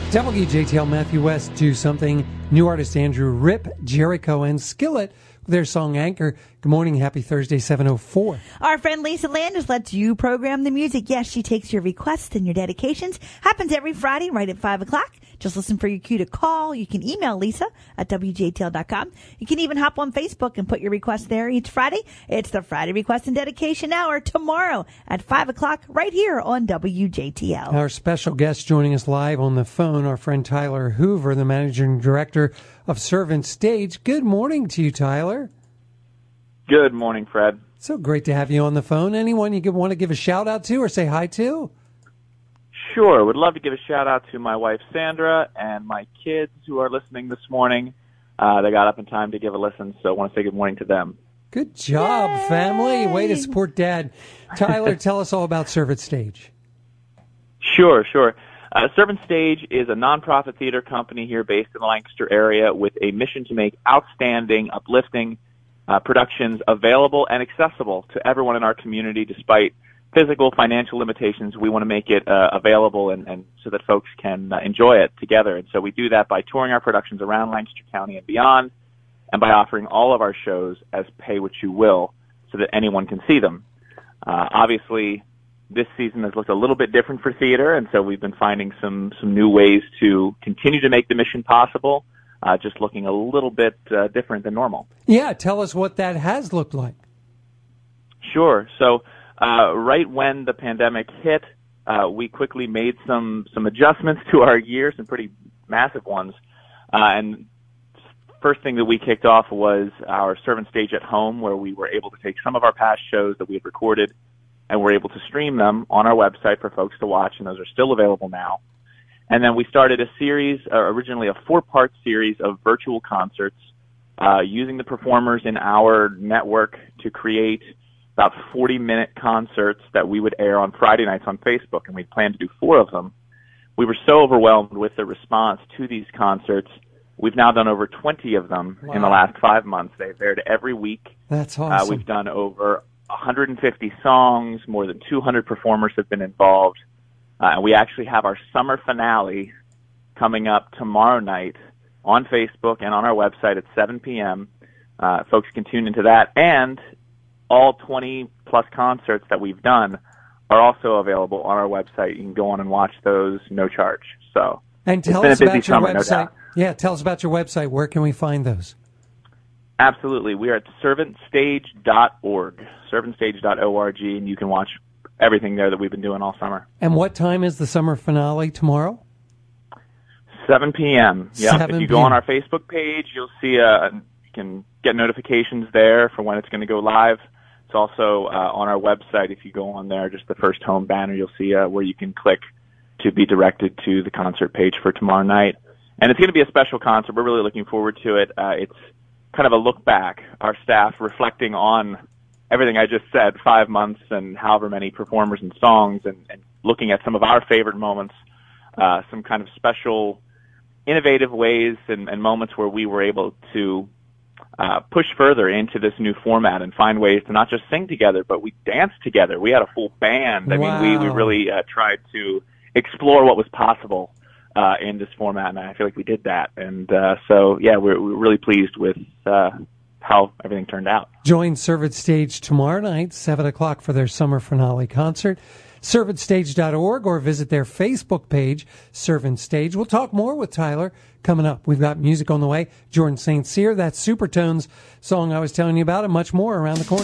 WJTL Matthew West, Do Something. New artist Andrew Rip, Jericho, and Skillet with their song Anchor. Good morning. Happy Thursday, 7:04. Our friend Lisa Landers lets you program the music. Yes, she takes your requests and your dedications. Happens every Friday right at 5 o'clock. Just listen for your cue to call. You can email Lisa at WJTL.com. You can even hop on Facebook and put your request there each Friday. It's the Friday Request and Dedication Hour tomorrow at 5 o'clock right here on WJTL. Our special guest joining us live on the phone, our friend Tyler Hoover, the managing director of Servant Stage. Good morning to you, Tyler. Good morning, Fred. So great to have you on the phone. Anyone you want to give a shout out to or say hi to? Sure. Would love to give a shout out to my wife, Sandra, and my kids who are listening this morning. They got up in time to give a listen, so I want to say good morning to them. Good job, Yay! family. Way to support Dad. Tyler, tell us all about Servant Stage. Sure. Servant Stage is a nonprofit theater company here based in the Lancaster area with a mission to make outstanding, uplifting productions available and accessible to everyone in our community despite physical, financial limitations. We want to make it available and so that folks can enjoy it together. And so we do that by touring our productions around Lancaster County and beyond, and by offering all of our shows as pay what you will so that anyone can see them. Obviously, this season has looked a little bit different for theater, and so we've been finding some new ways to continue to make the mission possible, just looking a little bit different than normal. Yeah, tell us what that has looked like. Sure. So right when the pandemic hit, we quickly made some adjustments to our year, some pretty massive ones. And first thing that we kicked off was our Servant Stage at Home, where we were able to take some of our past shows that we had recorded and we're able to stream them on our website for folks to watch, and those are still available now. And then we started a series, originally a 4-part series of virtual concerts, using the performers in our network to create about 40-minute concerts that we would air on Friday nights on Facebook, and we planned to do 4 of them. We were so overwhelmed with the response to these concerts. We've now done over 20 of them in the last 5 months. They've aired every week. That's awesome. We've done over 150 songs. More than 200 performers have been involved. And we actually have our summer finale coming up tomorrow night on Facebook and on our website at 7 p.m. Folks can tune into that. And all 20-plus concerts that we've done are also available on our website. You can go on and watch those, no charge. So, and tell us about your website. Yeah, tell us about your website. Where can we find those? Absolutely. We are at servantstage.org, servantstage.org, and you can watch everything there that we've been doing all summer. And what time is the summer finale tomorrow? 7 p.m. Yeah. If you go on our p.m. Facebook page, you'll see you can get notifications there for when it's going to go live. It's also on our website. If you go on there, just the first home banner, you'll see where you can click to be directed to the concert page for tomorrow night. And it's going to be a special concert. We're really looking forward to it. It's kind of a look back, our staff reflecting on everything I just said, 5 months and however many performers and songs, and looking at some of our favorite moments, some kind of special, innovative ways and moments where we were able to push further into this new format and find ways to not just sing together, but we danced together. We had a full band. I mean, we really tried to explore what was possible in this format, and I feel like we did that. And so, yeah, we're really pleased with how everything turned out. Join Servant Stage tomorrow night, 7 o'clock, for their summer finale concert. ServantStage.org, or visit their Facebook page, Servant Stage. We'll talk more with Tyler coming up. We've got music on the way. Jordan St. Cyr, that Supertones song I was telling you about, and much more around the corner.